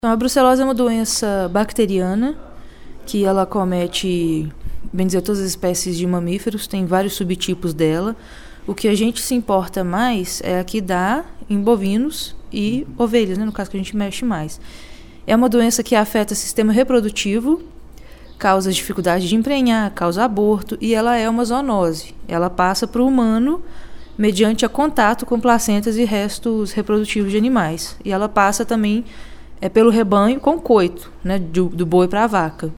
Então, a brucelose é uma doença bacteriana que ela acomete, bem dizer, todas as espécies de mamíferos, tem vários subtipos dela. O que a gente se importa mais é a que dá em bovinos e ovelhas, né, no caso que a gente mexe mais. É uma doença que afeta o sistema reprodutivo, causa dificuldade de emprenhar, causa aborto, e ela é uma zoonose. Ela passa para o humano mediante a contato com placentas e restos reprodutivos de animais. E ela passa também pelo rebanho com coito, né, do boi para a vaca.